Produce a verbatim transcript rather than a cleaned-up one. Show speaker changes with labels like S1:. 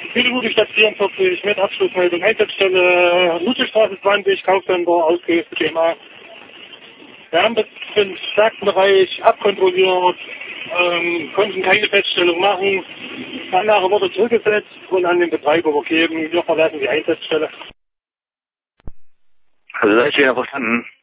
S1: Südroute Stadt vierundvierzig mit Abschlussmeldung Einsatzstelle Ludwigstraße zwanzig, Kaufcenter, ausgelöste D M A. Wir haben den Werkbereich abkontrolliert, ähm, konnten keine Feststellung machen. Die Anlage wurde zurückgesetzt und an den Betreiber übergeben. Wir verlassen die Einsatzstelle.
S2: Also, das ist wieder verstanden.